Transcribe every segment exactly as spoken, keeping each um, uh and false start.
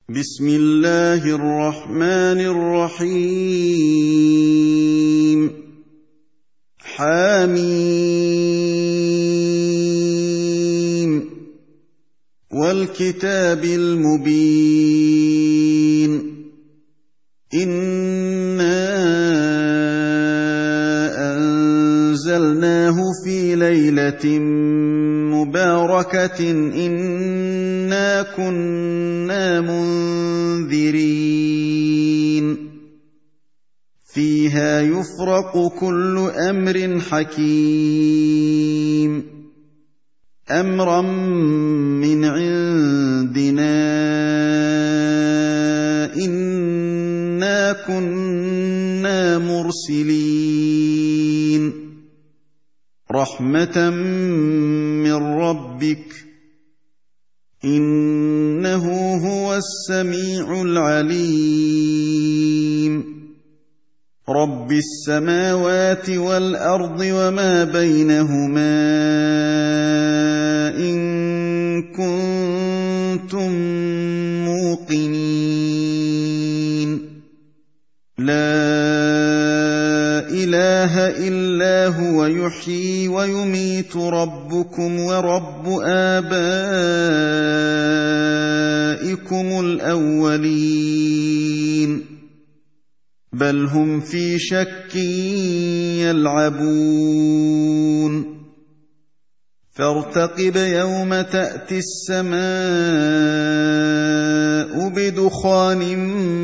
بسم الله الرحمن الرحيم حم والكتاب المبين إنا أنزلناه في ليلة مباركة إنا كنا منذرين فيها يفرق كل أمر حكيم أمرا من عندنا إنا كنا مرسلين رحمة من ربك إنه هو السميع العليم رب السماوات والأرض وما بينهما إن كنتم موقنين لا إله إلا هو يحيي ويميت ربكم ورب آبائكم الأولين بل هم في شك يلعبون فارتقب يوم تأتي السماء بدخان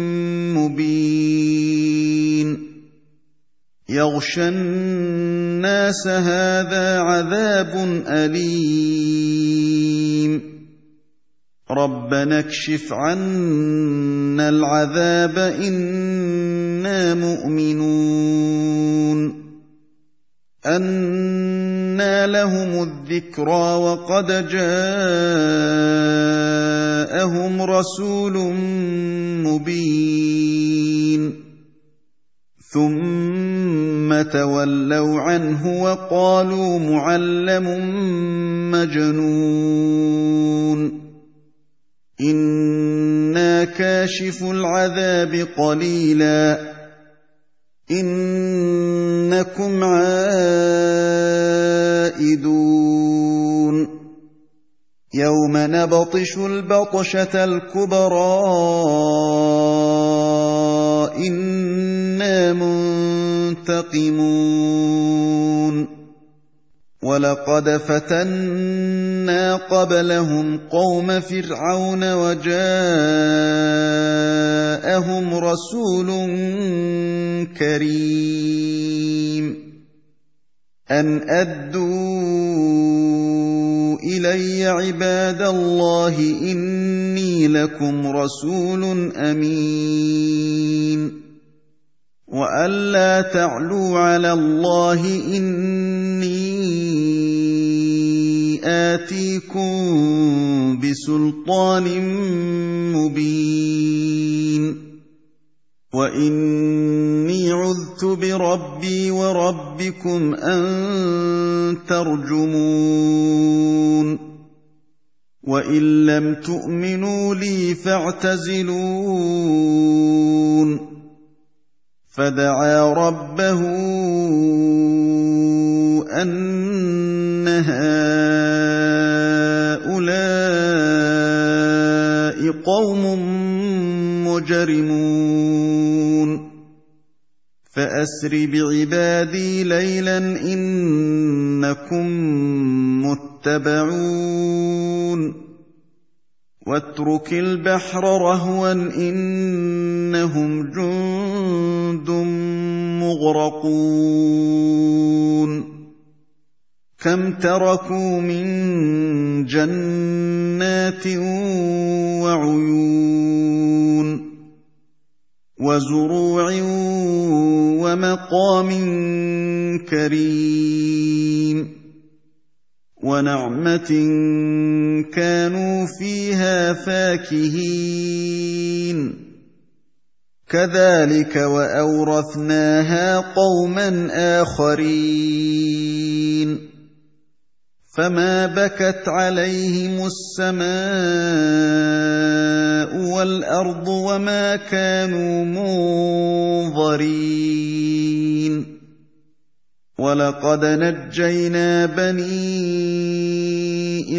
مبين يغشى الناس هذا عذاب أليم ربنا اكشف عنا العذاب إنا مؤمنون أنى لهم الذكرى وقد جاءهم رسول مبين ثم تولوا عنه وقالوا معلم مجنون إنا كاشف العذاب قليلا إنكم عائدون يوم نبطش البطشة الكبرى إنا منتقمون ولقد فتنا قبلهم قوم فرعون وجاءهم رسول كريم أن أدوا إلي عباد الله إني لكم رسول أمين وألا تعلوا على الله إني آتيكم بسلطان مبين وإني عذت بربي وربكم أن ترجمون وإن لم تؤمنوا لي فاعتزلون فدعا ربه أن هؤلاء قوم مجرمون فأسر بعبادي ليلا إنكم متبعون واترك البحر رهوا إنهم جند مغرقون كم تركوا من جنات وعيون وزروع ومقام كريم ونعمة كانوا فيها فاكهين كذلك وأورثناها قوما آخرين فما بكت عليهم السماء وَالْأَرْضُ وَمَا كَانُوا مُنظَرِينَ وَلَقَدْ نَجَّيْنَا بَنِي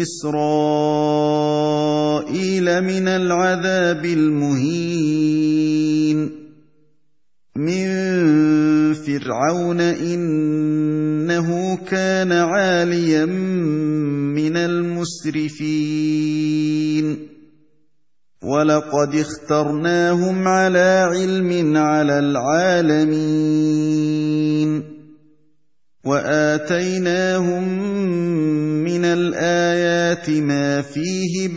إِسْرَائِيلَ مِنَ الْعَذَابِ الْمُهِينِ مِنْ فِرْعَوْنَ إِنَّهُ كَانَ عَالِيًا مِنَ الْمُسْرِفِينَ وَلَقَدِ اخْتَرْنَاهُمْ عَلَى عِلْمٍ عَلَى الْعَالَمِينَ وَآتَيْنَاهُم مِّنَ الْآيَاتِ مَا فِيهِ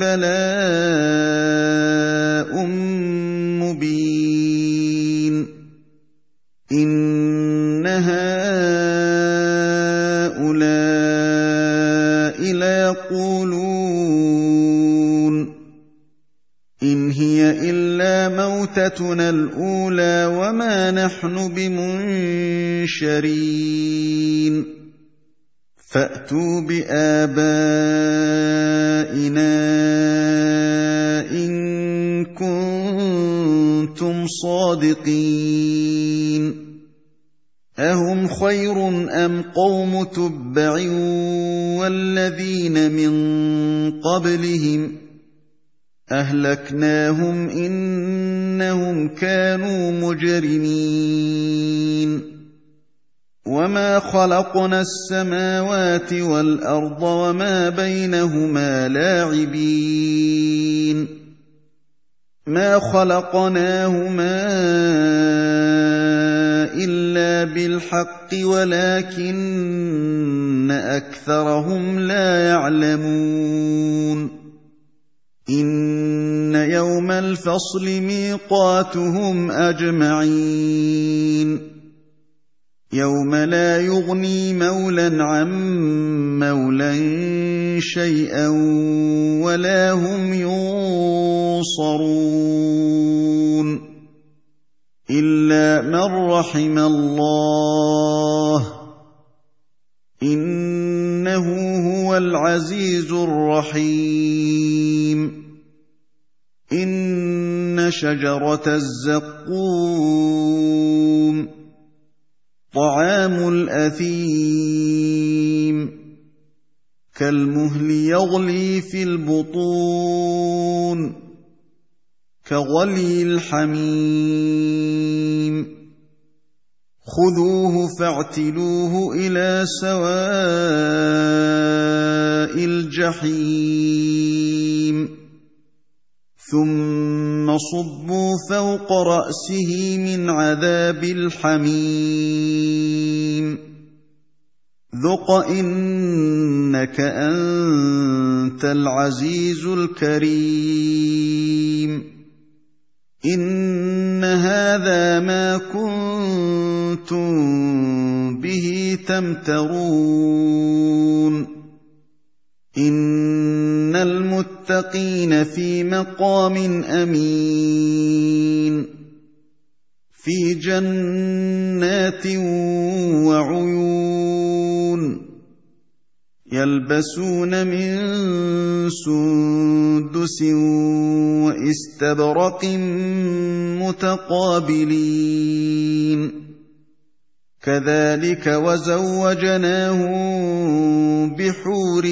بَلَاءٌ مُّبِينٌ إِنَّ هَٰؤُلَاءِ لَيَقُولُونَ إِنْ هِيَ إِلَّا مَوْتَتُنَا الْأُولَىٰ وَمَا نَحْنُ بِمُنشَرِينَ فَأْتُوا بِآبَائِنَا إِن كُنتُمْ صَادِقِينَ أَهُمْ خَيْرٌ أَمْ قَوْمُ تُبَّعٍ وَالَّذِينَ مِن قَبْلِهِمْ أَهْلَكْنَاهُمْ إِنَّهُمْ كَانُوا مُجْرِمِينَ وَمَا خَلَقْنَا السَّمَاوَاتِ وَالْأَرْضَ وَمَا بَيْنَهُمَا لَاعِبِينَ مَا خَلَقْنَاهُمَا إِلَّا بِالْحَقِّ وَلَٰكِنَّ أَكْثَرَهُمْ لَا يَعْلَمُونَ إِنَّ يَوْمَ الْفَصْلِ مِيقَاتُهُمْ أَجْمَعِينَ يَوْمَ لَا يُغْنِي مَوْلًى عَن مَّوْلًى شَيْئًا وَلَا هُمْ يُنصَرُونَ إِلَّا مَن رَّحِمَ اللَّهُ إِنَّهُ هُوَ الْعَزِيزُ الرَّحِيمُ إِنَّ شَجَرَتَ الزَّقُّومِ طَعَامُ الْأَثِيمِ كَالْمُهْلِ يَغْلِي فِي الْبُطُونِ كَغَلْيِ الْحَمِيمِ خُذُوهُ فَاعْتِلُوهُ إِلَىٰ سَوَاءِ الْجَحِيمِ ثُمَّ صُبُّوا فَوْقَ رَأْسِهِ مِنْ عَذَابِ الْحَمِيمِ ذُقْ إِنَّكَ أَنتَ الْعَزِيزُ الْكَرِيمُ إِنَّ هَٰذَا مَا كُنتُم بِهِ تَمْتَرُونَ إِنَّ الْمُتَّقِينَ فِي مَقَامٍ أَمِينٍ فِي جَنَّاتٍ وَعُيُونٍ يَلْبَسُونَ مِن سُندُسٍ وَإِسْتَبْرَقٍ مُّتَقَابِلِينَ كَذَٰلِكَ وَزَوَّجْنَاهُم بِحُورٍ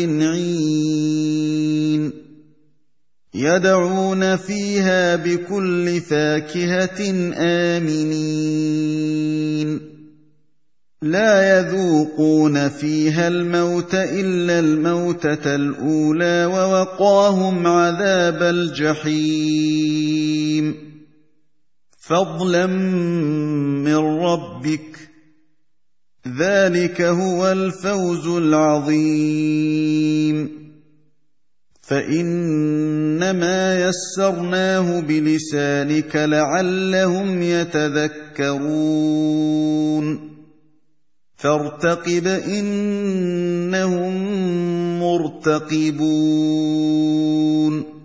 عِينٍ يَدْعُونَ فِيهَا بِكُلِّ فَاكِهَةٍ آمِنِينَ لَا يَذُوقُونَ فِيهَا الْمَوْتَ إِلَّا الْمَوْتَةَ الْأُولَىٰ وَوَقَاهُمْ عَذَابَ الْجَحِيمِ فَضْلًا مِّن رَّبِّكَ ۚ ذَٰلِكَ هُوَ الْفَوْزُ الْعَظِيمُ فَإِنَّمَا يَسَّرْنَاهُ بِلِسَانِكَ لَعَلَّهُمْ يَتَذَكَّرُونَ فَارْتَقِبْ إِنَّهُم مُّرْتَقِبُونَ